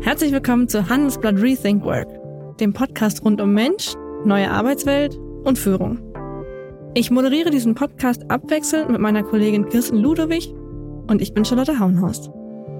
Herzlich willkommen zu Handelsblatt Rethink Work, dem Podcast rund um Mensch, neue Arbeitswelt und Führung. Ich moderiere diesen Podcast abwechselnd mit meiner Kollegin Kirsten Ludowig und ich bin Charlotte Hauenhorst.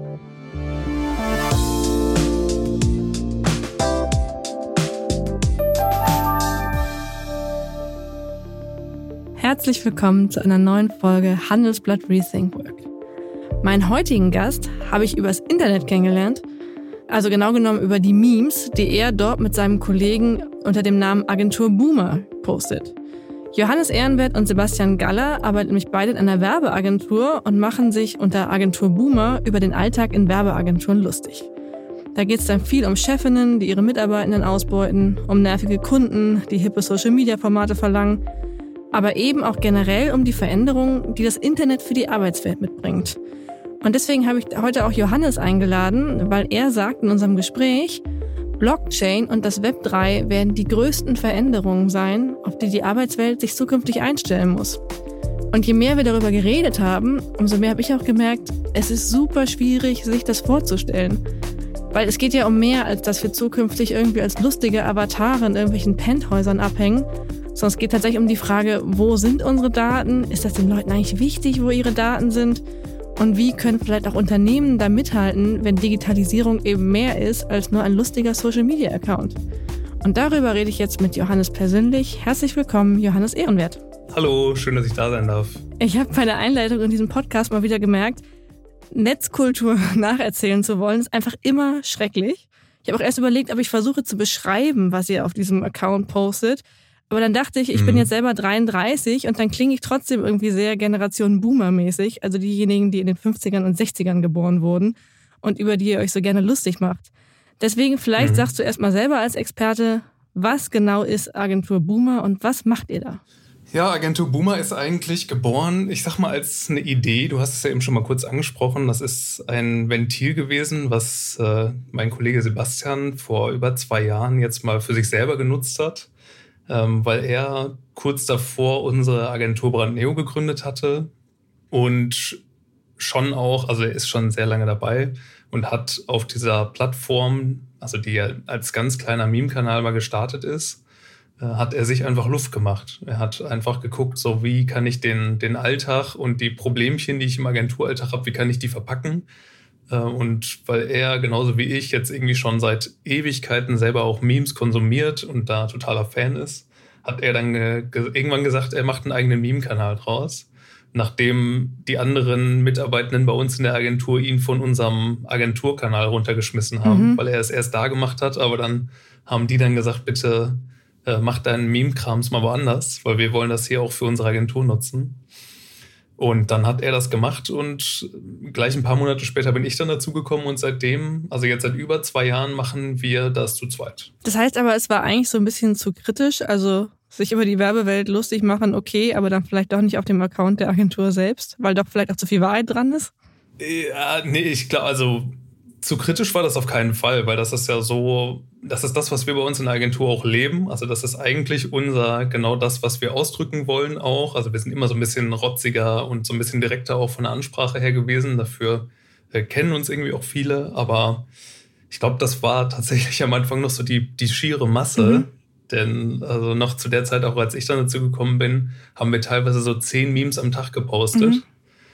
Herzlich willkommen zu einer neuen Folge Handelsblatt Rethink Work. Meinen heutigen Gast habe ich übers Internet kennengelernt, also genau genommen über die Memes, die er dort mit seinem Kollegen unter dem Namen Agentur Boomer postet. Johannes Ehrenwert und Sebastian Galler arbeiten nämlich beide in einer Werbeagentur und machen sich unter Agentur Boomer über den Alltag in Werbeagenturen lustig. Da geht es dann viel um Chefinnen, die ihre Mitarbeitenden ausbeuten, um nervige Kunden, die hippe Social-Media-Formate verlangen, aber eben auch generell um die Veränderungen, die das Internet für die Arbeitswelt mitbringt. Und deswegen habe ich heute auch Johannes eingeladen, weil er sagt in unserem Gespräch, Blockchain und das Web 3 werden die größten Veränderungen sein, auf die die Arbeitswelt sich zukünftig einstellen muss. Und je mehr wir darüber geredet haben, umso mehr habe ich auch gemerkt, es ist super schwierig, sich das vorzustellen. Weil es geht ja um mehr, als dass wir zukünftig irgendwie als lustige Avatare in irgendwelchen Penthäusern abhängen, sondern es geht tatsächlich um die Frage, wo sind unsere Daten? Ist das den Leuten eigentlich wichtig, wo ihre Daten sind? Und wie können vielleicht auch Unternehmen da mithalten, wenn Digitalisierung eben mehr ist als nur ein lustiger Social-Media-Account? Und darüber rede ich jetzt mit Johannes persönlich. Herzlich willkommen, Johannes Ehrenwert. Hallo, schön, dass ich da sein darf. Ich habe bei der Einleitung in diesem Podcast mal wieder gemerkt, Netzkultur nacherzählen zu wollen, ist einfach immer schrecklich. Ich habe auch erst überlegt, ob ich versuche zu beschreiben, was ihr auf diesem Account postet. Aber dann dachte ich bin jetzt selber 33 und dann klinge ich trotzdem irgendwie sehr Generation Boomer-mäßig, also diejenigen, die in den 50ern und 60ern geboren wurden und über die ihr euch so gerne lustig macht. Deswegen vielleicht sagst du erstmal selber als Experte, was genau ist Agentur Boomer und was macht ihr da? Ja, Agentur Boomer ist eigentlich geboren, ich sag mal, als eine Idee. Du hast es ja eben schon mal kurz angesprochen. Das ist ein Ventil gewesen, was mein Kollege Sebastian vor über 2 Jahren jetzt mal für sich selber genutzt hat. Weil er kurz davor unsere Agentur Brandneo gegründet hatte und schon auch, also er ist schon sehr lange dabei und hat auf dieser Plattform, also die ja als ganz kleiner Meme-Kanal mal gestartet ist, hat er sich einfach Luft gemacht. Er hat einfach geguckt, so wie kann ich den Alltag und die Problemchen, die ich im Agenturalltag habe, wie kann ich die verpacken? Und weil er genauso wie ich jetzt irgendwie schon seit Ewigkeiten selber auch Memes konsumiert und da totaler Fan ist, hat er dann irgendwann gesagt, er macht einen eigenen Meme-Kanal draus, nachdem die anderen Mitarbeitenden bei uns in der Agentur ihn von unserem Agenturkanal runtergeschmissen haben, weil er es erst da gemacht hat, aber dann haben die dann gesagt, bitte mach deinen Meme-Krams mal woanders, weil wir wollen das hier auch für unsere Agentur nutzen. Und dann hat er das gemacht und gleich ein paar Monate später bin ich dann dazugekommen und seitdem, also jetzt seit über 2 Jahren, machen wir das zu zweit. Das heißt aber, es war eigentlich so ein bisschen zu kritisch, also sich über die Werbewelt lustig machen, okay, aber dann vielleicht doch nicht auf dem Account der Agentur selbst, weil doch vielleicht auch zu viel Wahrheit dran ist? Ja, nee, ich glaube, also zu kritisch war das auf keinen Fall, weil das ist ja so, das ist das, was wir bei uns in der Agentur auch leben. Also das ist eigentlich genau das, was wir ausdrücken wollen auch. Also wir sind immer so ein bisschen rotziger und so ein bisschen direkter auch von der Ansprache her gewesen. Dafür kennen uns irgendwie auch viele. Aber ich glaube, das war tatsächlich am Anfang noch so die schiere Masse. Denn also noch zu der Zeit, auch als ich dann dazu gekommen bin, haben wir teilweise so 10 Memes am Tag gepostet.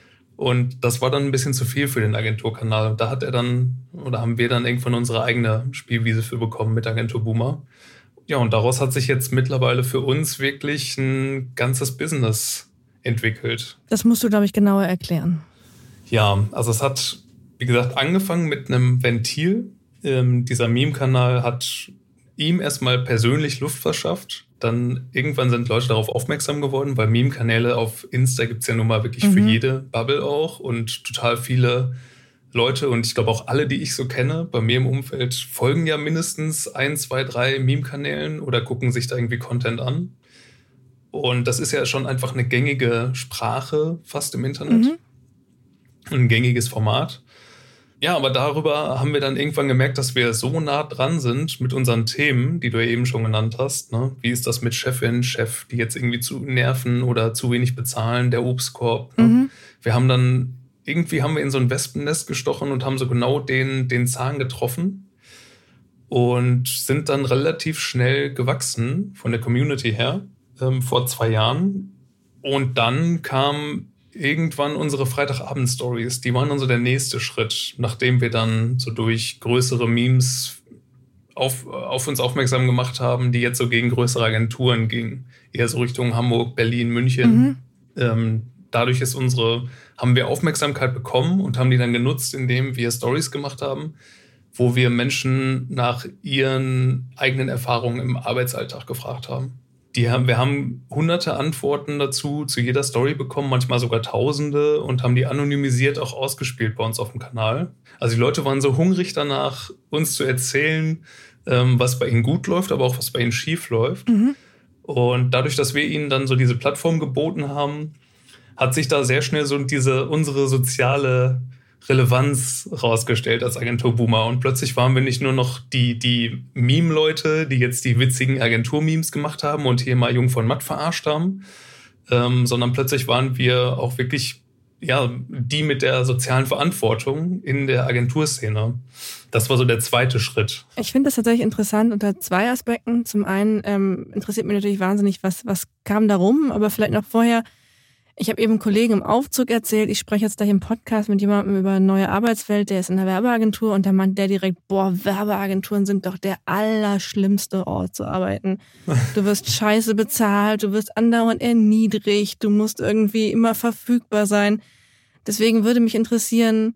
Und das war dann ein bisschen zu viel für den Agenturkanal. Und da haben wir dann irgendwann unsere eigene Spielwiese für bekommen mit Agentur Boomer. Ja, und daraus hat sich jetzt mittlerweile für uns wirklich ein ganzes Business entwickelt. Das musst du, glaube ich, genauer erklären. Ja, also es hat, wie gesagt, angefangen mit einem Ventil. Dieser Meme-Kanal hat ihm erstmal persönlich Luft verschafft. Dann irgendwann sind Leute darauf aufmerksam geworden, weil Meme-Kanäle auf Insta gibt es ja nun mal wirklich für jede Bubble auch und total viele Leute und ich glaube auch alle, die ich so kenne, bei mir im Umfeld folgen ja mindestens 1, 2, 3 Meme-Kanälen oder gucken sich da irgendwie Content an. Und das ist ja schon einfach eine gängige Sprache fast im Internet. Ein gängiges Format. Ja, aber darüber haben wir dann irgendwann gemerkt, dass wir so nah dran sind mit unseren Themen, die du ja eben schon genannt hast. Ne? Wie ist das mit Chefin, Chef, die jetzt irgendwie zu nerven oder zu wenig bezahlen, der Obstkorb. Ne? Wir haben wir in so ein Wespennest gestochen und haben so genau den Zahn getroffen. und sind dann relativ schnell gewachsen von der Community her, vor 2 Jahren. Und dann kamen irgendwann unsere Freitagabend-Stories. Die waren dann so der nächste Schritt, nachdem wir dann so durch größere Memes auf uns aufmerksam gemacht haben, die jetzt so gegen größere Agenturen gingen. Eher so Richtung Hamburg, Berlin, München. Dadurch haben wir Aufmerksamkeit bekommen und haben die dann genutzt, indem wir Stories gemacht haben, wo wir Menschen nach ihren eigenen Erfahrungen im Arbeitsalltag gefragt haben. Wir haben hunderte Antworten dazu, zu jeder Story bekommen, manchmal sogar Tausende, und haben die anonymisiert auch ausgespielt bei uns auf dem Kanal. Also die Leute waren so hungrig danach, uns zu erzählen, was bei ihnen gut läuft, aber auch was bei ihnen schief läuft. Und dadurch, dass wir ihnen dann so diese Plattform geboten haben, hat sich da sehr schnell so unsere soziale Relevanz rausgestellt als Agentur Boomer. Und plötzlich waren wir nicht nur noch die Meme-Leute, die jetzt die witzigen Agentur-Memes gemacht haben und hier mal Jung von Matt verarscht haben, sondern plötzlich waren wir auch wirklich die mit der sozialen Verantwortung in der Agenturszene. Das war so der zweite Schritt. Ich finde das tatsächlich interessant unter 2 Aspekten. Zum einen interessiert mich natürlich wahnsinnig, was kam da rum, aber vielleicht noch vorher. Ich habe eben einem Kollegen im Aufzug erzählt, ich spreche jetzt gleich im Podcast mit jemandem über eine neue Arbeitswelt, der ist in der Werbeagentur, und da meint der direkt, Werbeagenturen sind doch der allerschlimmste Ort zu arbeiten. Du wirst scheiße bezahlt, du wirst andauernd erniedrigt, du musst irgendwie immer verfügbar sein. Deswegen würde mich interessieren,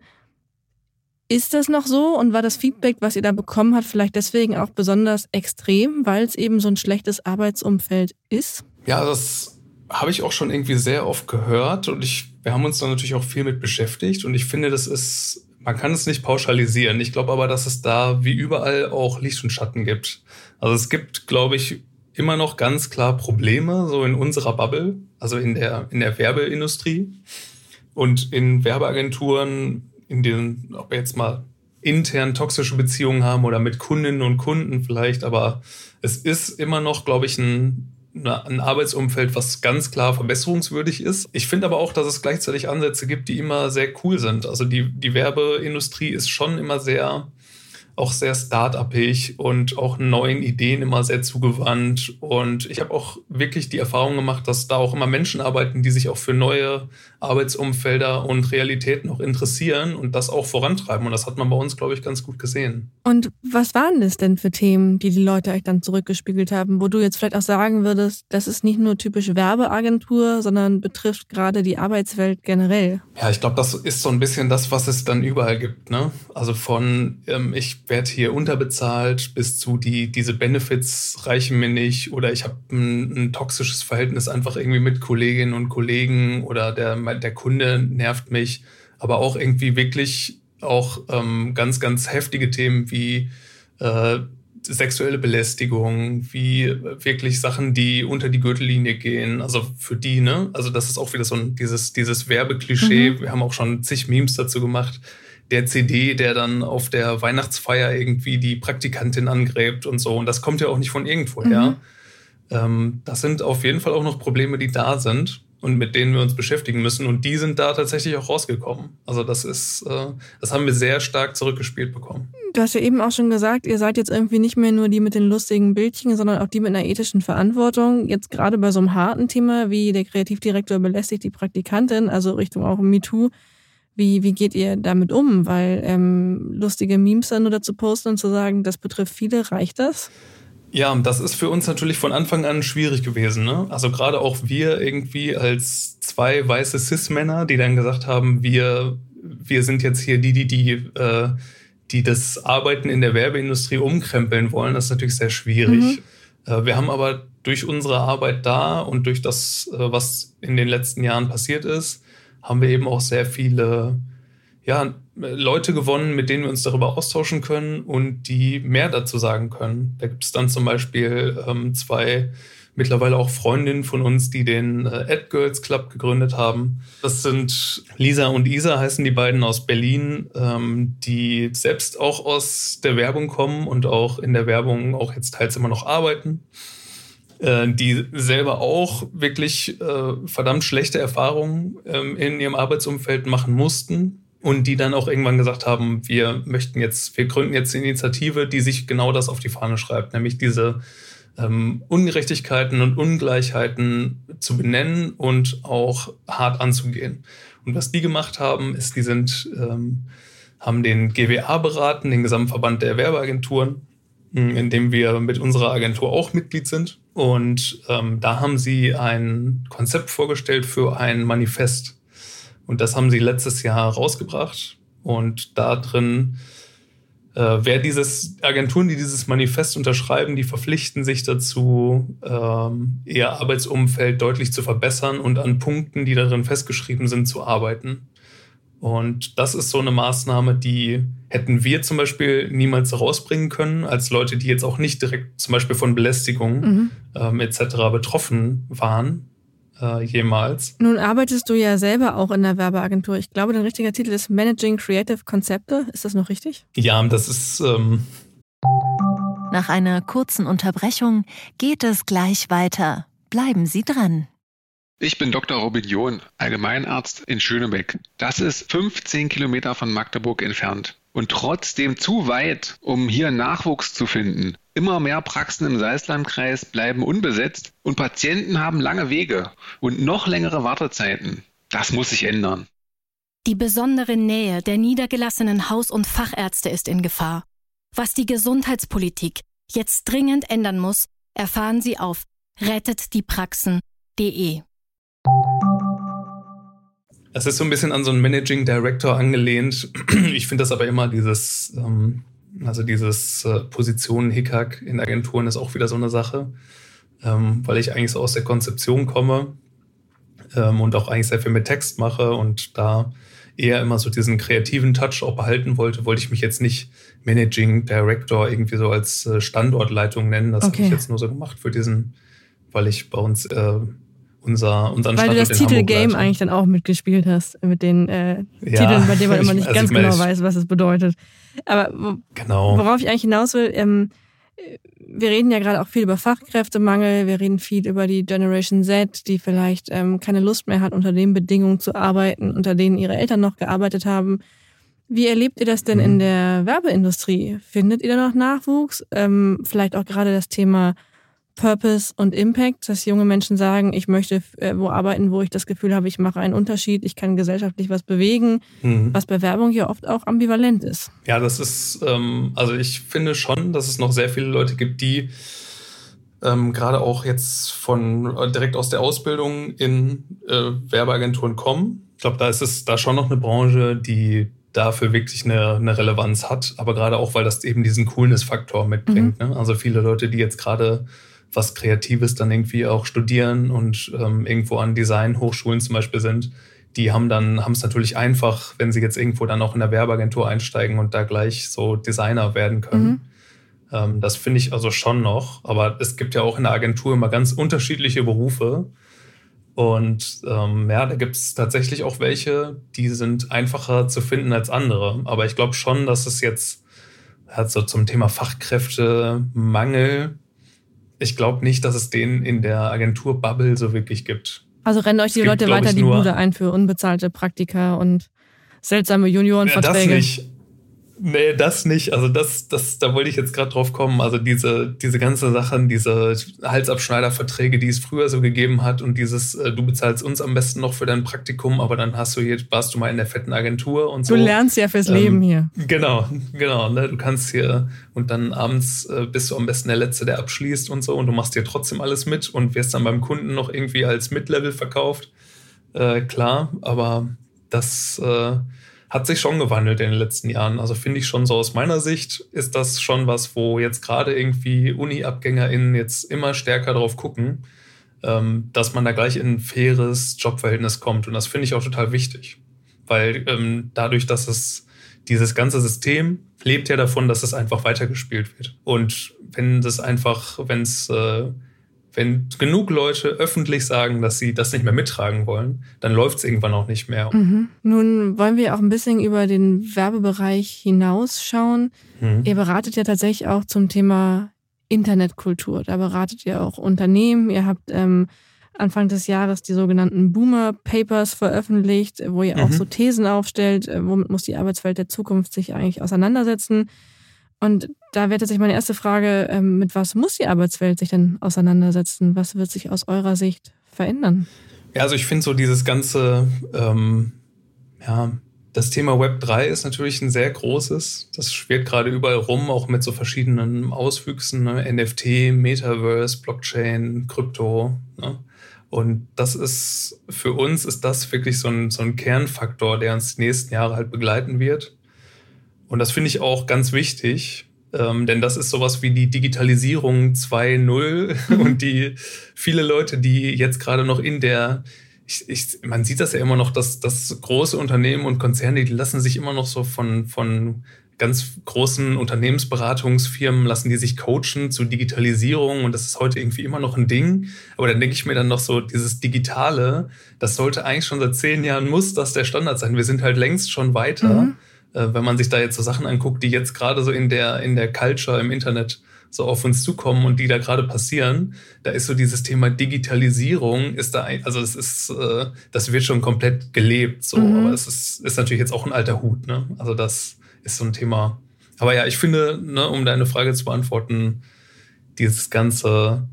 ist das noch so, und war das Feedback, was ihr da bekommen habt, vielleicht deswegen auch besonders extrem, weil es eben so ein schlechtes Arbeitsumfeld ist? Ja, das habe ich auch schon irgendwie sehr oft gehört, und wir haben uns da natürlich auch viel mit beschäftigt, und ich finde, man kann es nicht pauschalisieren. Ich glaube aber, dass es da wie überall auch Licht und Schatten gibt. Also es gibt, glaube ich, immer noch ganz klar Probleme, so in unserer Bubble, also in der Werbeindustrie und in Werbeagenturen, in denen, ob wir jetzt mal intern toxische Beziehungen haben oder mit Kundinnen und Kunden vielleicht, aber es ist immer noch, glaube ich, ein Arbeitsumfeld, was ganz klar verbesserungswürdig ist. Ich finde aber auch, dass es gleichzeitig Ansätze gibt, die immer sehr cool sind. Also die Werbeindustrie ist schon immer sehr start-upig und auch neuen Ideen immer sehr zugewandt. Und ich habe auch wirklich die Erfahrung gemacht, dass da auch immer Menschen arbeiten, die sich auch für neue Arbeitsumfelder und Realitäten auch interessieren und das auch vorantreiben. Und das hat man bei uns, glaube ich, ganz gut gesehen. Und was waren das denn für Themen, die Leute euch dann zurückgespiegelt haben, wo du jetzt vielleicht auch sagen würdest, das ist nicht nur typisch Werbeagentur, sondern betrifft gerade die Arbeitswelt generell? Ja, ich glaube, das ist so ein bisschen das, was es dann überall gibt, ne? Also von ich werde hier unterbezahlt bis zu diese Benefits reichen mir nicht, oder ich habe ein toxisches Verhältnis einfach irgendwie mit Kolleginnen und Kollegen, oder der Kunde nervt mich, aber auch irgendwie wirklich auch ganz, ganz heftige Themen wie sexuelle Belästigung, wie wirklich Sachen, die unter die Gürtellinie gehen, also für die, ne? Also das ist auch wieder so dieses Werbeklischee. Wir haben auch schon zig Memes dazu gemacht. Der CD, der dann auf der Weihnachtsfeier irgendwie die Praktikantin angräbt und so. Und das kommt ja auch nicht von irgendwoher. Das sind auf jeden Fall auch noch Probleme, die da sind und mit denen wir uns beschäftigen müssen. Und die sind da tatsächlich auch rausgekommen. Also das haben wir sehr stark zurückgespielt bekommen. Du hast ja eben auch schon gesagt, ihr seid jetzt irgendwie nicht mehr nur die mit den lustigen Bildchen, sondern auch die mit einer ethischen Verantwortung. Jetzt gerade bei so einem harten Thema wie der Kreativdirektor belästigt die Praktikantin, also Richtung auch MeToo. Wie geht ihr damit um? Weil lustige Memes dann nur dazu posten und zu sagen, das betrifft viele, reicht das? Ja, das ist für uns natürlich von Anfang an schwierig gewesen, ne? Also gerade auch wir irgendwie als 2 weiße Cis-Männer, die dann gesagt haben, wir sind jetzt hier die das Arbeiten in der Werbeindustrie umkrempeln wollen, das ist natürlich sehr schwierig. Wir haben aber durch unsere Arbeit da und durch das, was in den letzten Jahren passiert ist, haben wir eben auch sehr viele Leute gewonnen, mit denen wir uns darüber austauschen können und die mehr dazu sagen können. Da gibt es dann zum Beispiel 2 mittlerweile auch Freundinnen von uns, die den AdGirls Club gegründet haben. Das sind Lisa und Isa, heißen die beiden, aus Berlin, die selbst auch aus der Werbung kommen und auch in der Werbung auch jetzt teils immer noch arbeiten. Die selber auch wirklich verdammt schlechte Erfahrungen in ihrem Arbeitsumfeld machen mussten, und die dann auch irgendwann gesagt haben, wir gründen jetzt eine Initiative, die sich genau das auf die Fahne schreibt, nämlich diese Ungerechtigkeiten und Ungleichheiten zu benennen und auch hart anzugehen. Und was die gemacht haben, ist, haben den GWA beraten, den Gesamtverband der Werbeagenturen, in dem wir mit unserer Agentur auch Mitglied sind. Und da haben sie ein Konzept vorgestellt für ein Manifest. Und das haben sie letztes Jahr rausgebracht. Und da drin, Agenturen, die dieses Manifest unterschreiben, die verpflichten sich dazu, ihr Arbeitsumfeld deutlich zu verbessern und an Punkten, die darin festgeschrieben sind, zu arbeiten. Und das ist so eine Maßnahme, die hätten wir zum Beispiel niemals rausbringen können, als Leute, die jetzt auch nicht direkt zum Beispiel von Belästigung etc. betroffen waren, jemals. Nun arbeitest du ja selber auch in der Werbeagentur. Ich glaube, dein richtiger Titel ist Managing Creative Konzepte. Ist das noch richtig? Ja, das ist... Nach einer kurzen Unterbrechung geht es gleich weiter. Bleiben Sie dran. Ich bin Dr. Robin John, Allgemeinarzt in Schönebeck. Das ist 15 Kilometer von Magdeburg entfernt. Und trotzdem zu weit, um hier Nachwuchs zu finden. Immer mehr Praxen im Salzlandkreis bleiben unbesetzt und Patienten haben lange Wege und noch längere Wartezeiten. Das muss sich ändern. Die besondere Nähe der niedergelassenen Haus- und Fachärzte ist in Gefahr. Was die Gesundheitspolitik jetzt dringend ändern muss, erfahren Sie auf rettetdiepraxen.de. Es ist so ein bisschen an so einen Managing Director angelehnt. Ich finde das aber immer dieses Positionen-Hickhack in Agenturen ist auch wieder so eine Sache, weil ich eigentlich so aus der Konzeption komme und auch eigentlich sehr viel mit Text mache und da eher immer so diesen kreativen Touch auch behalten wollte ich mich jetzt nicht Managing Director irgendwie so als Standortleitung nennen. Das habe ich jetzt nur so gemacht weil ich bei uns unseren Standort in Hamburg Weil du das Titelgame eigentlich dann auch mitgespielt hast, mit den Titeln, bei denen man immer nicht ganz genau weiß, was es bedeutet. Aber worauf ich eigentlich hinaus will, wir reden ja gerade auch viel über Fachkräftemangel, wir reden viel über die Generation Z, die vielleicht keine Lust mehr hat, unter den Bedingungen zu arbeiten, unter denen ihre Eltern noch gearbeitet haben. Wie erlebt ihr das denn in der Werbeindustrie? Findet ihr da noch Nachwuchs? Vielleicht auch gerade das Thema Purpose und Impact, dass junge Menschen sagen, ich möchte wo arbeiten, wo ich das Gefühl habe, ich mache einen Unterschied, ich kann gesellschaftlich was bewegen, was bei Werbung ja oft auch ambivalent ist. Ja, das ist, also ich finde schon, dass es noch sehr viele Leute gibt, die gerade auch jetzt direkt aus der Ausbildung in Werbeagenturen kommen. Ich glaube, da ist da schon noch eine Branche, die dafür wirklich eine Relevanz hat, aber gerade auch, weil das eben diesen Coolness-Faktor mitbringt. Ne? Also viele Leute, die jetzt gerade was Kreatives dann irgendwie auch studieren und irgendwo an Designhochschulen zum Beispiel sind, die haben es natürlich einfach, wenn sie jetzt irgendwo dann auch in der Werbeagentur einsteigen und da gleich so Designer werden können. Das finde ich also schon noch, aber es gibt ja auch in der Agentur immer ganz unterschiedliche Berufe und da gibt es tatsächlich auch welche, die sind einfacher zu finden als andere, aber ich glaube schon, dass es jetzt so zum Thema Fachkräftemangel, ich glaube nicht, dass es den in der Agentur-Bubble so wirklich gibt. Also rennen euch die Leute weiter die Bude ein für unbezahlte Praktika und seltsame Juniorenverträge? Das nicht. Nee, das nicht. Also da wollte ich jetzt gerade drauf kommen. Also diese ganze Sachen, diese Halsabschneiderverträge, die es früher so gegeben hat und dieses, du bezahlst uns am besten noch für dein Praktikum, aber dann warst du mal in der fetten Agentur und so. Du lernst ja fürs Leben hier. Genau. Ne? Du kannst hier und dann abends bist du am besten der Letzte, der abschließt und so und du machst dir trotzdem alles mit und wirst dann beim Kunden noch irgendwie als Mid-Level verkauft. Klar, aber das hat sich schon gewandelt in den letzten Jahren. Also finde ich schon so aus meiner Sicht ist das schon was, wo jetzt gerade irgendwie Uni-AbgängerInnen jetzt immer stärker drauf gucken, dass man da gleich in ein faires Jobverhältnis kommt. Und das finde ich auch total wichtig. Weil dadurch, dass dieses ganze System lebt ja davon, dass es einfach weitergespielt wird. Und wenn genug Leute öffentlich sagen, dass sie das nicht mehr mittragen wollen, dann läuft es irgendwann auch nicht mehr. Nun wollen wir auch ein bisschen über den Werbebereich hinausschauen. Ihr beratet ja tatsächlich auch zum Thema Internetkultur. Da beratet ihr auch Unternehmen. Ihr habt Anfang des Jahres die sogenannten Boomer Papers veröffentlicht, wo ihr auch so Thesen aufstellt, womit muss die Arbeitswelt der Zukunft sich eigentlich auseinandersetzen. Und da wäre tatsächlich meine erste Frage, mit was muss die Arbeitswelt sich denn auseinandersetzen? Was wird sich aus eurer Sicht verändern? Ja, also ich finde so dieses ganze, das Thema Web3 ist natürlich ein sehr großes. Das schwirrt gerade überall rum, auch mit so verschiedenen Auswüchsen, ne? NFT, Metaverse, Blockchain, Krypto. Ne? Und das ist, für uns ist das wirklich so ein Kernfaktor, der uns die nächsten Jahre halt begleiten wird. Und das finde ich auch ganz wichtig, denn das ist sowas wie die Digitalisierung 2.0 und die viele Leute, die jetzt gerade noch in der, man sieht das ja immer noch, dass große Unternehmen und Konzerne, die lassen sich immer noch so von ganz großen Unternehmensberatungsfirmen, lassen die sich coachen zu Digitalisierung und das ist heute irgendwie immer noch ein Ding. Aber dann denke ich mir dann noch so, dieses Digitale, das sollte eigentlich schon seit 10 Jahren, muss das der Standard sein. Wir sind halt längst schon weiter. Wenn man sich da jetzt so Sachen anguckt, die jetzt gerade so in der Culture im Internet so auf uns zukommen und die da gerade passieren, da ist so dieses Thema Digitalisierung, ist da, also es ist, das wird schon komplett gelebt, so, aber es ist natürlich jetzt auch ein alter Hut, ne? Also das ist so ein Thema. Aber ja, ich finde, ne, um deine Frage zu beantworten, dieses ganze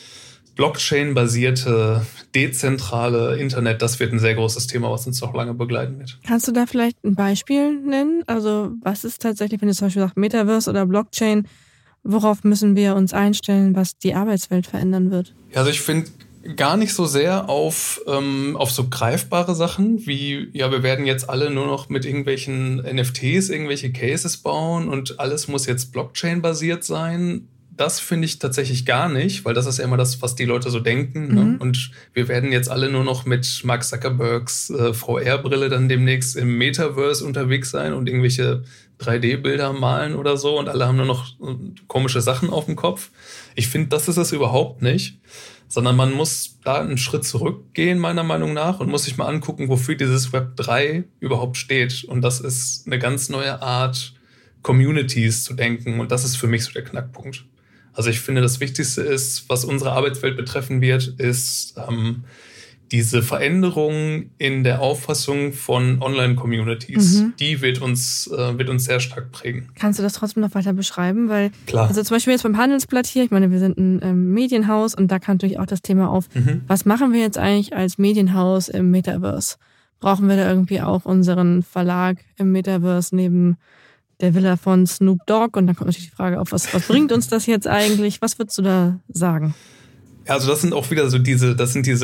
Blockchain-basierte, dezentrale Internet, das wird ein sehr großes Thema, was uns noch lange begleiten wird. Kannst du da vielleicht ein Beispiel nennen? Also was ist tatsächlich, wenn du zum Beispiel sagst Metaverse oder Blockchain, worauf müssen wir uns einstellen, was die Arbeitswelt verändern wird? Ja, also ich finde gar nicht so sehr auf so greifbare Sachen wie, ja, wir werden jetzt alle nur noch mit irgendwelchen NFTs irgendwelche Cases bauen und alles muss jetzt Blockchain-basiert sein. Das finde ich tatsächlich gar nicht, weil das ist ja immer das, was die Leute so denken. Ne? Und wir werden jetzt alle nur noch mit Mark Zuckerbergs VR-Brille dann demnächst im Metaverse unterwegs sein und irgendwelche 3D-Bilder malen oder so und alle haben nur noch komische Sachen auf dem Kopf. Ich finde, das ist es überhaupt nicht, sondern man muss da einen Schritt zurückgehen, meiner Meinung nach, und muss sich mal angucken, wofür dieses Web 3 überhaupt steht. Und das ist eine ganz neue Art, Communities zu denken und das ist für mich so der Knackpunkt. Also ich finde, das Wichtigste ist, was unsere Arbeitswelt betreffen wird, ist diese Veränderung in der Auffassung von Online-Communities. Die wird uns sehr stark prägen. Kannst du das trotzdem noch weiter beschreiben? Weil, klar. Also zum Beispiel jetzt beim Handelsblatt hier, ich meine, wir sind ein Medienhaus und da kam natürlich auch das Thema auf, was machen wir jetzt eigentlich als Medienhaus im Metaverse? Brauchen wir da irgendwie auch unseren Verlag im Metaverse neben der Villa von Snoop Dogg? Und dann kommt natürlich die Frage auf, was bringt uns das jetzt eigentlich? Was würdest du da sagen? Ja, also das sind auch wieder so diese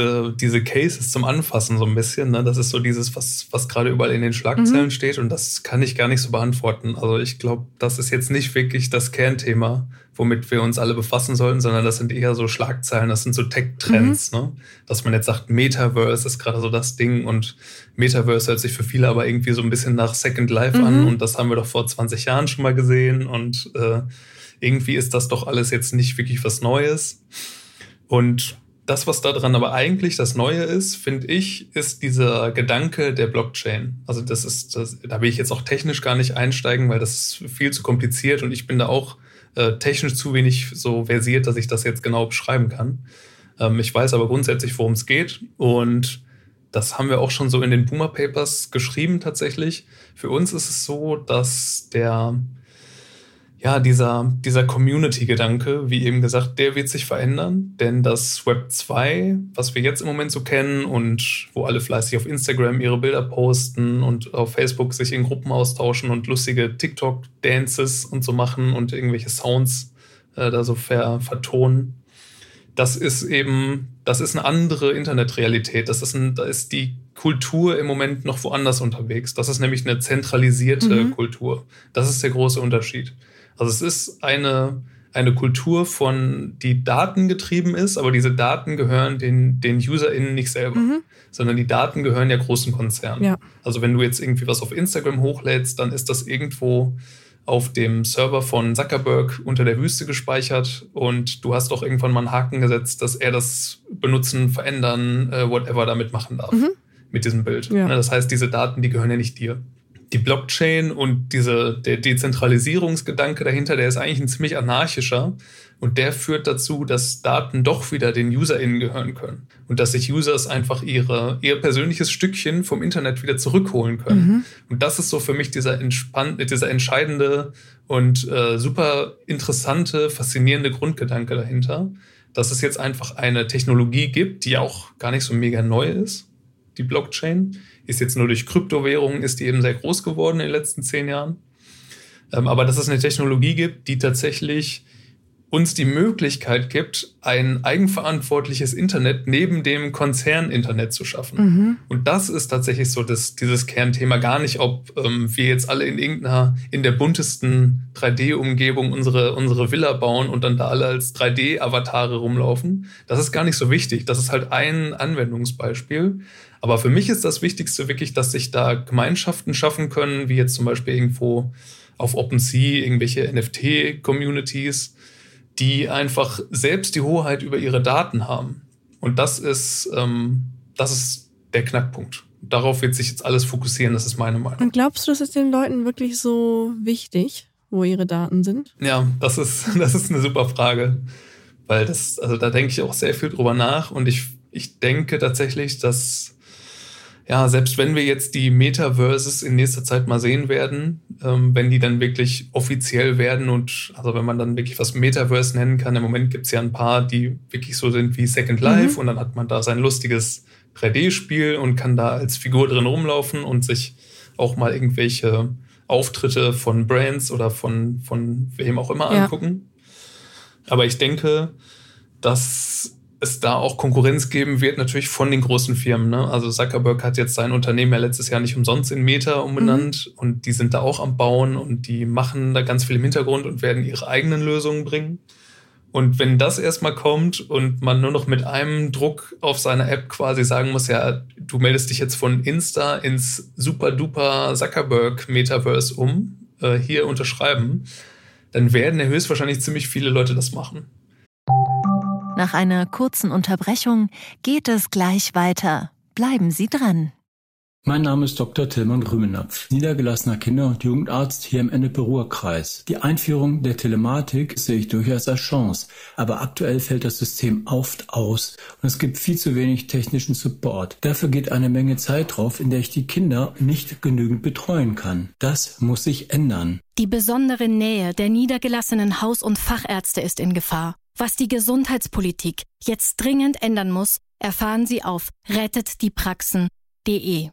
Cases zum Anfassen so ein bisschen. Ne? Das ist so dieses, was gerade überall in den Schlagzeilen steht und das kann ich gar nicht so beantworten. Also ich glaube, das ist jetzt nicht wirklich das Kernthema, womit wir uns alle befassen sollten, sondern das sind eher so Schlagzeilen, das sind so Tech-Trends. Ne? Dass man jetzt sagt, Metaverse ist gerade so das Ding und Metaverse hört sich für viele aber irgendwie so ein bisschen nach Second Life an und das haben wir doch vor 20 Jahren schon mal gesehen und irgendwie ist das doch alles jetzt nicht wirklich was Neues. Und das, was da dran aber eigentlich das Neue ist, finde ich, ist dieser Gedanke der Blockchain. Also da will ich jetzt auch technisch gar nicht einsteigen, weil das ist viel zu kompliziert und ich bin da auch technisch zu wenig so versiert, dass ich das jetzt genau beschreiben kann. Ich weiß aber grundsätzlich, worum es geht und das haben wir auch schon so in den Boomer Papers geschrieben tatsächlich. Für uns ist es so, dass dieser Community-Gedanke, wie eben gesagt, der wird sich verändern, denn das Web 2, was wir jetzt im Moment so kennen und wo alle fleißig auf Instagram ihre Bilder posten und auf Facebook sich in Gruppen austauschen und lustige TikTok-Dances und so machen und irgendwelche Sounds da so vertonen, das ist eine andere Internetrealität. Da ist die Kultur im Moment noch woanders unterwegs. Das ist nämlich eine zentralisierte Kultur. Das ist der große Unterschied. Also es ist eine Kultur die datengetrieben ist, aber diese Daten gehören den UserInnen nicht selber, sondern die Daten gehören ja großen Konzernen. Ja. Also wenn du jetzt irgendwie was auf Instagram hochlädst, dann ist das irgendwo auf dem Server von Zuckerberg unter der Wüste gespeichert und du hast doch irgendwann mal einen Haken gesetzt, dass er das benutzen, verändern, whatever damit machen darf mit diesem Bild. Ja. Das heißt, diese Daten, die gehören ja nicht dir. die Blockchain und der Dezentralisierungsgedanke dahinter, der ist eigentlich ein ziemlich anarchischer. Und der führt dazu, dass Daten doch wieder den UserInnen gehören können. Und dass sich Users einfach ihr persönliches Stückchen vom Internet wieder zurückholen können. Mhm. Und das ist so für mich dieser entscheidende und super interessante, faszinierende Grundgedanke dahinter. Dass es jetzt einfach eine Technologie gibt, die auch gar nicht so mega neu ist. Die Blockchain ist jetzt nur durch Kryptowährungen, ist die eben sehr groß geworden in den letzten 10 Jahren. Aber dass es eine Technologie gibt, die tatsächlich uns die Möglichkeit gibt, ein eigenverantwortliches Internet neben dem Konzern-Internet zu schaffen. Mhm. Und das ist tatsächlich so dieses Kernthema. Gar nicht, ob wir jetzt alle in der buntesten 3D-Umgebung unsere Villa bauen und dann da alle als 3D-Avatare rumlaufen. Das ist gar nicht so wichtig. Das ist halt ein Anwendungsbeispiel. Aber für mich ist das Wichtigste wirklich, dass sich da Gemeinschaften schaffen können, wie jetzt zum Beispiel irgendwo auf OpenSea irgendwelche NFT-Communities, die einfach selbst die Hoheit über ihre Daten haben. Und das ist der Knackpunkt. Darauf wird sich jetzt alles fokussieren, das ist meine Meinung. Und glaubst du, das ist den Leuten wirklich so wichtig, wo ihre Daten sind? Ja, das ist eine super Frage. Weil da denke ich auch sehr viel drüber nach. Und ich denke tatsächlich, dass selbst wenn wir jetzt die Metaverses in nächster Zeit mal sehen werden, wenn die dann wirklich offiziell werden und also wenn man dann wirklich was Metaverse nennen kann, im Moment gibt es ja ein paar, die wirklich so sind wie Second Life und dann hat man da sein lustiges 3D-Spiel und kann da als Figur drin rumlaufen und sich auch mal irgendwelche Auftritte von Brands oder von wem auch immer angucken. Aber ich denke, dass es da auch Konkurrenz geben wird, natürlich von den großen Firmen. Ne? Also Zuckerberg hat jetzt sein Unternehmen ja letztes Jahr nicht umsonst in Meta umbenannt und die sind da auch am Bauen und die machen da ganz viel im Hintergrund und werden ihre eigenen Lösungen bringen. Und wenn das erstmal kommt und man nur noch mit einem Druck auf seiner App quasi sagen muss, ja, du meldest dich jetzt von Insta ins super-duper Zuckerberg-Metaverse hier unterschreiben, dann werden ja höchstwahrscheinlich ziemlich viele Leute das machen. Nach einer kurzen Unterbrechung geht es gleich weiter. Bleiben Sie dran. Mein Name ist Dr. Tilman Rümenapf, niedergelassener Kinder- und Jugendarzt hier im Ennepe-Ruhr-Kreis. Die Einführung der Telematik sehe ich durchaus als Chance, aber aktuell fällt das System oft aus und es gibt viel zu wenig technischen Support. Dafür geht eine Menge Zeit drauf, in der ich die Kinder nicht genügend betreuen kann. Das muss sich ändern. Die besondere Nähe der niedergelassenen Haus- und Fachärzte ist in Gefahr. Was die Gesundheitspolitik jetzt dringend ändern muss, erfahren Sie auf rettetdiepraxen.de.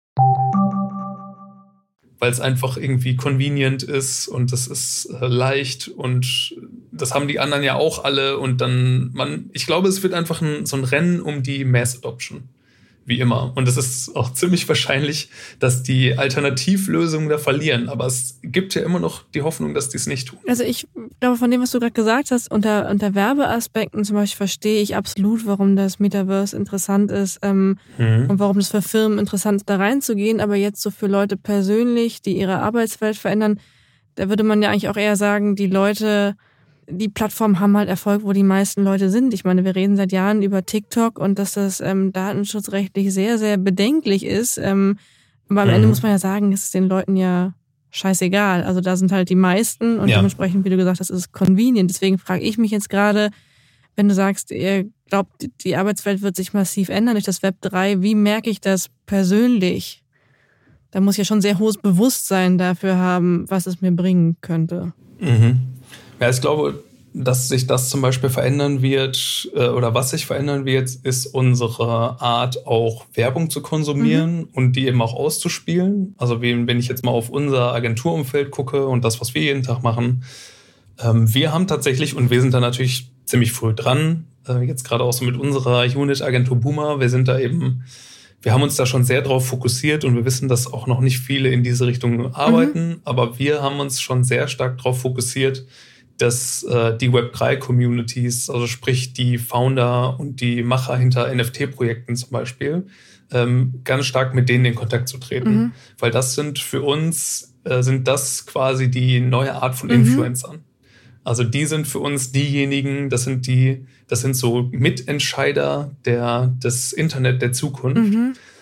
Weil es einfach irgendwie convenient ist und es ist leicht und das haben die anderen ja auch alle und dann ich glaube, es wird einfach so ein Rennen um die Mass Adoption. Wie immer. Und es ist auch ziemlich wahrscheinlich, dass die Alternativlösungen da verlieren. Aber es gibt ja immer noch die Hoffnung, dass die es nicht tun. Also ich glaube, von dem, was du gerade gesagt hast, unter Werbeaspekten zum Beispiel verstehe ich absolut, warum das Metaverse interessant ist und warum es für Firmen interessant ist, da reinzugehen. Aber jetzt so für Leute persönlich, die ihre Arbeitswelt verändern, da würde man ja eigentlich auch eher sagen, die Plattformen haben halt Erfolg, wo die meisten Leute sind. Ich meine, wir reden seit Jahren über TikTok und dass das datenschutzrechtlich sehr, sehr bedenklich ist. Aber am Ende muss man ja sagen, es ist den Leuten ja scheißegal. Also da sind halt die meisten und dementsprechend, wie du gesagt hast, ist es convenient. Deswegen frage ich mich jetzt gerade, wenn du sagst, ihr glaubt, die Arbeitswelt wird sich massiv ändern durch das Web 3, wie merke ich das persönlich? Da muss ich ja schon sehr hohes Bewusstsein dafür haben, was es mir bringen könnte. Ja, ich glaube, dass sich das zum Beispiel verändern wird oder was sich verändern wird, ist unsere Art, auch Werbung zu konsumieren und die eben auch auszuspielen. Also wenn ich jetzt mal auf unser Agenturumfeld gucke und das, was wir jeden Tag machen, wir haben tatsächlich, und wir sind da natürlich ziemlich früh dran, jetzt gerade auch so mit unserer Unit Agentur Boomer, wir haben uns da schon sehr drauf fokussiert und wir wissen, dass auch noch nicht viele in diese Richtung arbeiten, aber wir haben uns schon sehr stark darauf fokussiert, dass die Web3-Communities, also sprich die Founder und die Macher hinter NFT-Projekten zum Beispiel, ganz stark mit denen in Kontakt zu treten. Weil das sind für uns, sind das quasi die neue Art von Influencern. Also die sind für uns diejenigen, das sind so Mitentscheider des Internet der Zukunft.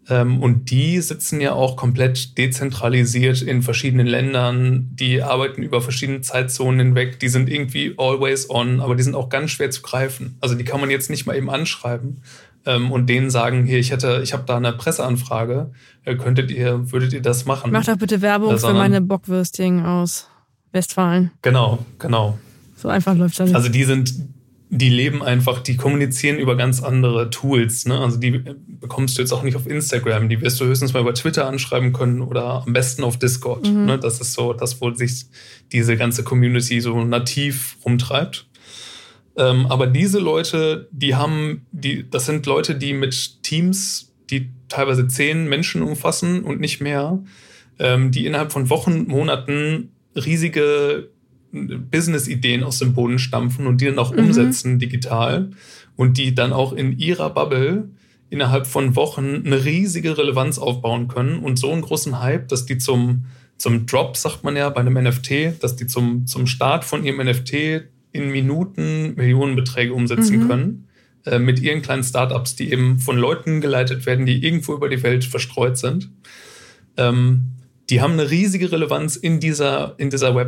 Und die sitzen ja auch komplett dezentralisiert in verschiedenen Ländern. Die arbeiten über verschiedene Zeitzonen hinweg. Die sind irgendwie always on, aber die sind auch ganz schwer zu greifen. Also die kann man jetzt nicht mal eben anschreiben und denen sagen, hier, ich habe da eine Presseanfrage. Würdet ihr das machen? Mach doch bitte Werbung für meine Bockwürstchen aus Westfalen. Genau. So einfach läuft das nicht. Also die leben einfach, die kommunizieren über ganz andere Tools. Ne? Also die bekommst du jetzt auch nicht auf Instagram. Die wirst du höchstens mal über Twitter anschreiben können oder am besten auf Discord. Ne? Das ist so das, wo sich diese ganze Community so nativ rumtreibt. Aber diese Leute, das sind Leute, die mit Teams, die teilweise 10 Menschen umfassen und nicht mehr, die innerhalb von Wochen, Monaten riesige Business-Ideen aus dem Boden stampfen und die dann auch umsetzen digital und die dann auch in ihrer Bubble innerhalb von Wochen eine riesige Relevanz aufbauen können und so einen großen Hype, dass die zum Drop, sagt man ja bei einem NFT, dass die zum Start von ihrem NFT in Minuten Millionenbeträge umsetzen können mit ihren kleinen Startups, die eben von Leuten geleitet werden, die irgendwo über die Welt verstreut sind. Die haben eine riesige Relevanz in dieser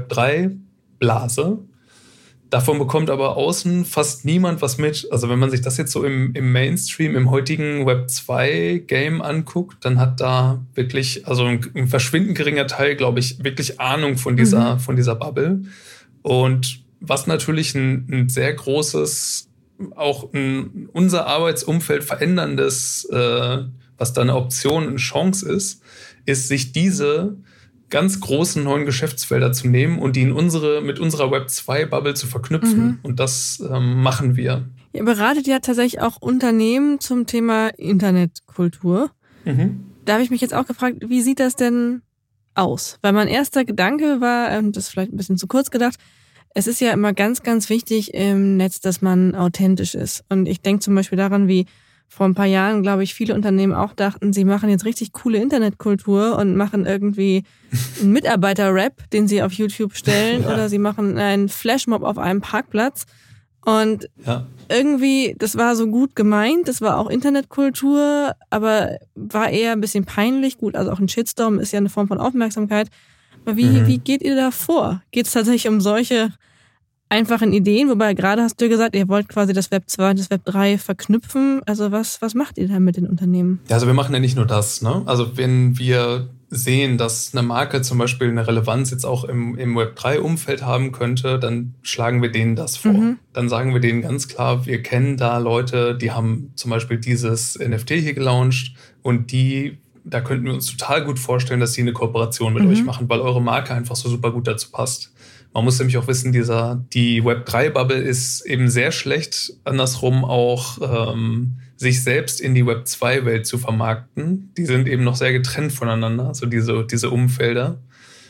Web3-Blase. Davon bekommt aber außen fast niemand was mit. Also wenn man sich das jetzt so im Mainstream, im heutigen Web2-Game anguckt, dann hat da wirklich, also ein verschwindend geringer Teil, glaube ich, wirklich Ahnung von dieser Bubble. Und was natürlich ein sehr großes, auch unser Arbeitsumfeld veränderndes, was da eine Option, eine Chance ist, sich diese ganz großen neuen Geschäftsfelder zu nehmen und die mit unserer Web2-Bubble zu verknüpfen. Und das machen wir. Ihr beratet ja tatsächlich auch Unternehmen zum Thema Internetkultur. Da habe ich mich jetzt auch gefragt, wie sieht das denn aus? Weil mein erster Gedanke war, das ist vielleicht ein bisschen zu kurz gedacht, es ist ja immer ganz, ganz wichtig im Netz, dass man authentisch ist. Und ich denke zum Beispiel daran, wie vor ein paar Jahren, glaube ich, viele Unternehmen auch dachten, sie machen jetzt richtig coole Internetkultur und machen irgendwie einen Mitarbeiter-Rap, den sie auf YouTube stellen, oder sie machen einen Flashmob auf einem Parkplatz. Und irgendwie, das war so gut gemeint, das war auch Internetkultur, aber war eher ein bisschen peinlich. Gut, also auch ein Shitstorm ist ja eine Form von Aufmerksamkeit. Aber wie geht ihr da vor? Geht es tatsächlich um solche einfachen Ideen? Wobei gerade hast du gesagt, ihr wollt quasi das Web 2 und das Web 3 verknüpfen. Also was macht ihr da mit den Unternehmen? Ja, also wir machen ja nicht nur das. Ne? Also wenn wir sehen, dass eine Marke zum Beispiel eine Relevanz jetzt auch im Web 3-Umfeld haben könnte, dann schlagen wir denen das vor. Dann sagen wir denen ganz klar, wir kennen da Leute, die haben zum Beispiel dieses NFT hier gelauncht und da könnten wir uns total gut vorstellen, dass sie eine Kooperation mit euch machen, weil eure Marke einfach so super gut dazu passt. Man muss nämlich auch wissen, die Web3-Bubble ist eben sehr schlecht, andersrum auch sich selbst in die Web2-Welt zu vermarkten. Die sind eben noch sehr getrennt voneinander, so diese Umfelder.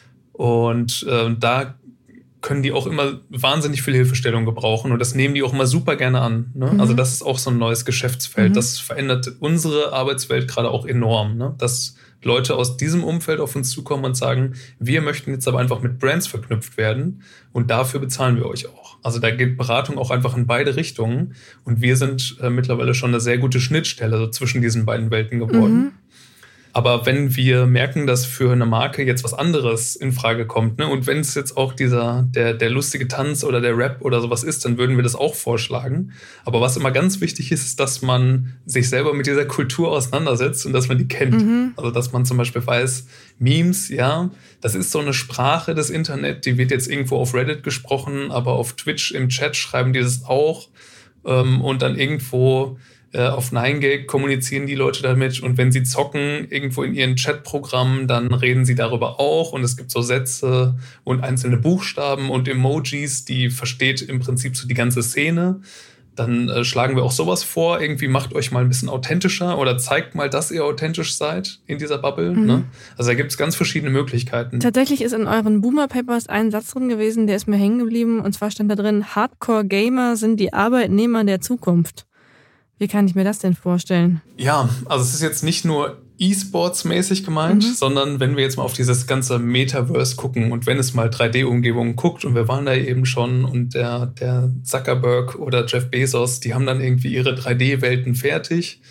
Und da können die auch immer wahnsinnig viel Hilfestellung gebrauchen und das nehmen die auch immer super gerne an. Ne? Also das ist auch so ein neues Geschäftsfeld. Das verändert unsere Arbeitswelt gerade auch enorm, ne? Dass Leute aus diesem Umfeld auf uns zukommen und sagen, wir möchten jetzt aber einfach mit Brands verknüpft werden und dafür bezahlen wir euch auch. Also da geht Beratung auch einfach in beide Richtungen und wir sind mittlerweile schon eine sehr gute Schnittstelle so zwischen diesen beiden Welten geworden. Aber wenn wir merken, dass für eine Marke jetzt was anderes in Frage kommt, ne, und wenn es jetzt auch der lustige Tanz oder der Rap oder sowas ist, dann würden wir das auch vorschlagen. Aber was immer ganz wichtig ist dass man sich selber mit dieser Kultur auseinandersetzt und dass man die kennt. Also dass man zum Beispiel weiß, Memes, ja, das ist so eine Sprache des Internet, die wird jetzt irgendwo auf Reddit gesprochen, aber auf Twitch im Chat schreiben die das auch. Und dann irgendwo auf 9gag kommunizieren die Leute damit und wenn sie zocken irgendwo in ihren Chatprogrammen, dann reden sie darüber auch und es gibt so Sätze und einzelne Buchstaben und Emojis, die versteht im Prinzip so die ganze Szene. Dann schlagen wir auch sowas vor, irgendwie macht euch mal ein bisschen authentischer oder zeigt mal, dass ihr authentisch seid in dieser Bubble. Ne? Also da gibt es ganz verschiedene Möglichkeiten. Tatsächlich ist in euren Boomer Papers ein Satz drin gewesen, der ist mir hängen geblieben und zwar stand da drin, Hardcore-Gamer sind die Arbeitnehmer der Zukunft. Wie kann ich mir das denn vorstellen? Ja, also es ist jetzt nicht nur E-Sports-mäßig gemeint, sondern wenn wir jetzt mal auf dieses ganze Metaverse gucken und wenn es mal 3D-Umgebungen guckt und wir waren da eben schon und der Zuckerberg oder Jeff Bezos, die haben dann irgendwie ihre 3D-Welten fertig,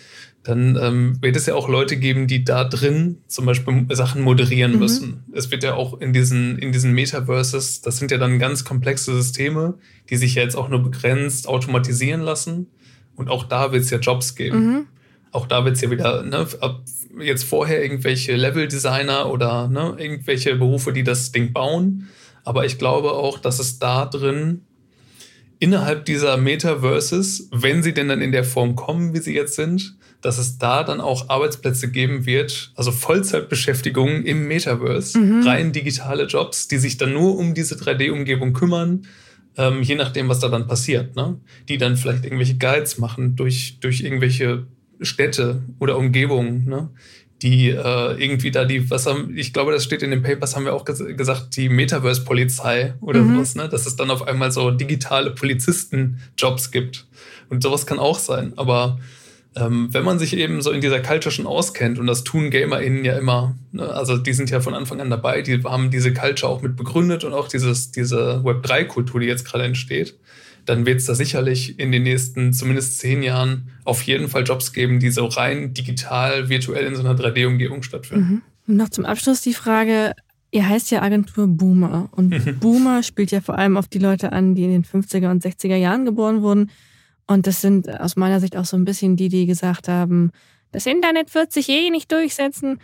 dann wird es ja auch Leute geben, die da drin zum Beispiel Sachen moderieren müssen. Es wird ja auch in diesen Metaverses, das sind ja dann ganz komplexe Systeme, die sich ja jetzt auch nur begrenzt automatisieren lassen. Und auch da wird es ja Jobs geben. Auch da wird es ja wieder, jetzt vorher irgendwelche Level-Designer oder irgendwelche Berufe, die das Ding bauen. Aber ich glaube auch, dass es da drin innerhalb dieser Metaverses, wenn sie denn dann in der Form kommen, wie sie jetzt sind, dass es da dann auch Arbeitsplätze geben wird, also Vollzeitbeschäftigungen im Metaverse, rein digitale Jobs, die sich dann nur um diese 3D-Umgebung kümmern, je nachdem, was da dann passiert, ne? Die dann vielleicht irgendwelche Guides machen durch irgendwelche Städte oder Umgebungen, ne? Die irgendwie da ich glaube, das steht in den Papers, haben wir auch gesagt, die Metaverse-Polizei oder sowas, ne? Dass es dann auf einmal so digitale Polizisten-Jobs gibt. Und sowas kann auch sein. Aber wenn man sich eben so in dieser Culture schon auskennt, und das tun GamerInnen ja immer, ne? Also die sind ja von Anfang an dabei, die haben diese Culture auch mit begründet und auch diese Web3-Kultur, die jetzt gerade entsteht, dann wird es da sicherlich in den nächsten zumindest 10 Jahren auf jeden Fall Jobs geben, die so rein digital, virtuell in so einer 3D-Umgebung stattfinden. Und noch zum Abschluss die Frage, ihr heißt ja Agentur Boomer. Und Boomer spielt ja vor allem auf die Leute an, die in den 50er und 60er Jahren geboren wurden. Und das sind aus meiner Sicht auch so ein bisschen die gesagt haben, das Internet wird sich eh nicht durchsetzen.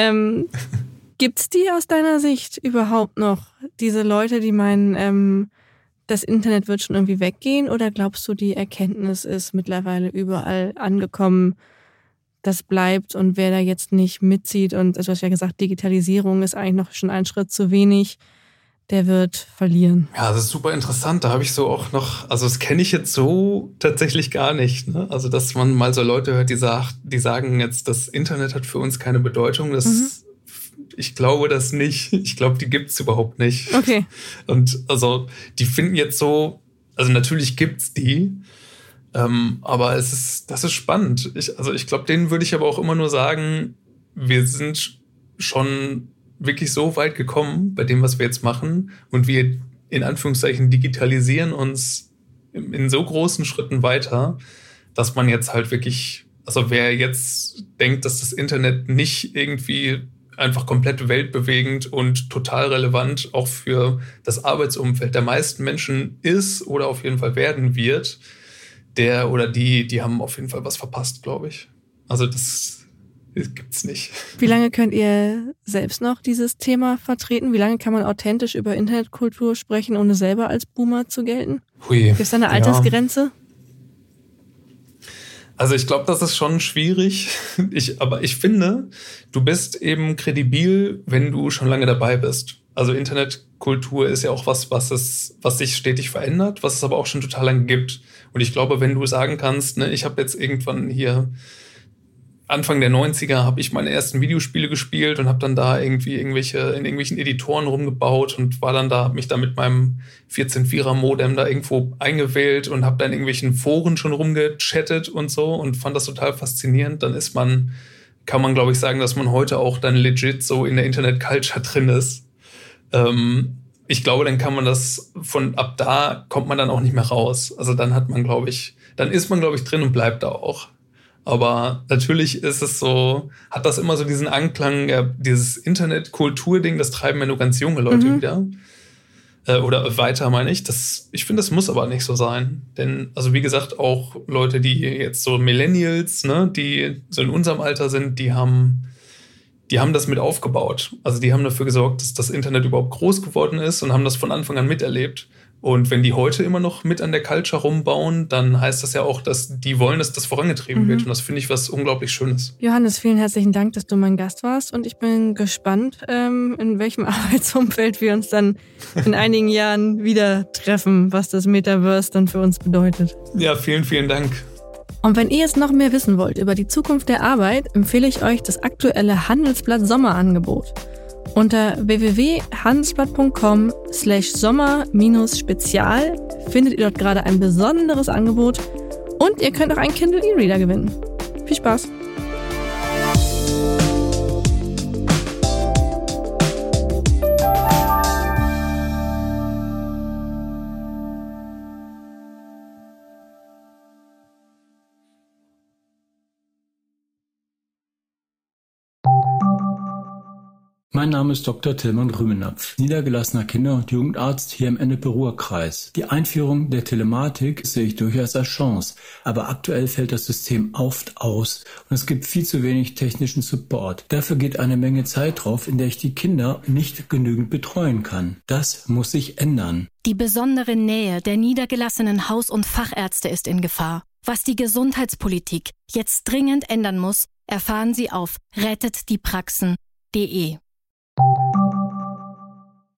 Gibt's die aus deiner Sicht überhaupt noch, diese Leute, die meinen, das Internet wird schon irgendwie weggehen? Oder glaubst du, die Erkenntnis ist mittlerweile überall angekommen, das bleibt, und wer da jetzt nicht mitzieht und, du hast ja gesagt, Digitalisierung ist eigentlich noch schon ein Schritt zu wenig, der wird verlieren? Ja, das ist super interessant. Da habe ich so auch noch, also das kenne ich jetzt so tatsächlich gar nicht, ne? Also, dass man mal so Leute hört, die sagen jetzt, das Internet hat für uns keine Bedeutung. Ich glaube das nicht. Ich glaube, die gibt's überhaupt nicht. Okay. Und also, die finden jetzt so, also natürlich gibt's die, aber das ist spannend. Ich glaube, denen würde ich aber auch immer nur sagen, wir sind schon wirklich so weit gekommen bei dem, was wir jetzt machen, und wir in Anführungszeichen digitalisieren uns in so großen Schritten weiter, dass man jetzt halt wirklich, also wer jetzt denkt, dass das Internet nicht irgendwie einfach komplett weltbewegend und total relevant auch für das Arbeitsumfeld der meisten Menschen ist oder auf jeden Fall werden wird, der oder die haben auf jeden Fall was verpasst, glaube ich. Also das gibt's nicht. Wie lange könnt ihr selbst noch dieses Thema vertreten? Wie lange kann man authentisch über Internetkultur sprechen, ohne selber als Boomer zu gelten? Gibt es da eine Altersgrenze? Also ich glaube, das ist schon schwierig. Aber ich finde, du bist eben kredibil, wenn du schon lange dabei bist. Also Internetkultur ist ja auch was sich stetig verändert, was es aber auch schon total lange gibt. Und ich glaube, wenn du sagen kannst, ne, ich habe jetzt irgendwann hier Anfang der 90er habe ich meine ersten Videospiele gespielt und habe dann da irgendwie in irgendwelchen Editoren rumgebaut und war dann da, habe mich da mit meinem 14.4er Modem da irgendwo eingewählt und habe da in irgendwelchen Foren schon rumgechattet und so und fand das total faszinierend. Dann kann man glaube ich sagen, dass man heute auch dann legit so in der Internet-Culture drin ist. Ich glaube, dann kann man ab da kommt man dann auch nicht mehr raus. Also dann ist man glaube ich drin und bleibt da auch. Aber natürlich ist es so, hat das immer so diesen Anklang, ja, dieses Internet-Kultur-Ding, das treiben ja nur ganz junge Leute wieder. Oder weiter, meine ich. Ich finde, das muss aber nicht so sein. Denn, also wie gesagt, auch Leute, die jetzt so Millennials, ne, die so in unserem Alter sind, die haben das mit aufgebaut. Also die haben dafür gesorgt, dass das Internet überhaupt groß geworden ist und haben das von Anfang an miterlebt. Und wenn die heute immer noch mit an der Culture rumbauen, dann heißt das ja auch, dass die wollen, dass das vorangetrieben wird. Und das finde ich was unglaublich Schönes. Johannes, vielen herzlichen Dank, dass du mein Gast warst. Und ich bin gespannt, in welchem Arbeitsumfeld wir uns dann in einigen Jahren wieder treffen, was das Metaverse dann für uns bedeutet. Ja, vielen, vielen Dank. Und wenn ihr jetzt noch mehr wissen wollt über die Zukunft der Arbeit, empfehle ich euch das aktuelle Handelsblatt Sommerangebot. Unter www.handelsblatt.com/sommer-spezial findet ihr dort gerade ein besonderes Angebot und ihr könnt auch einen Kindle E-Reader gewinnen. Viel Spaß! Mein Name ist Dr. Tilman Rümenapf, niedergelassener Kinder- und Jugendarzt hier im Ennepe-Ruhr-Kreis. Die Einführung der Telematik sehe ich durchaus als Chance, aber aktuell fällt das System oft aus und es gibt viel zu wenig technischen Support. Dafür geht eine Menge Zeit drauf, in der ich die Kinder nicht genügend betreuen kann. Das muss sich ändern. Die besondere Nähe der niedergelassenen Haus- und Fachärzte ist in Gefahr. Was die Gesundheitspolitik jetzt dringend ändern muss, erfahren Sie auf rettetdiepraxen.de.